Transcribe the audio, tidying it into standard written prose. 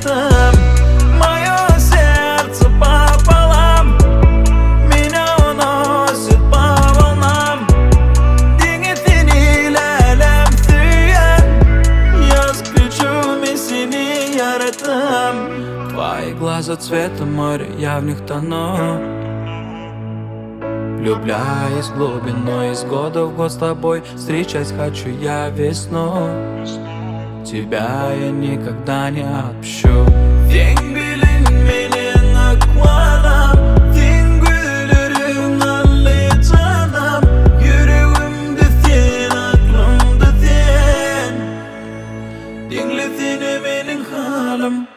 yarattım. Мое сердце пополам, меня уносит по волнам. Деньги лелем сүйен, я скричу сени yarattım. Твои глаза цвета моря, я в них тону. Влюбляюсь в глубину, из года в год с тобой встречать хочу я весну. Тебя я никогда не отпущу. День bilinmeyen akvaram, din gülürüm anlayacağım. Yüreğimde sen, aklımda sen. Dinle seni benim halim.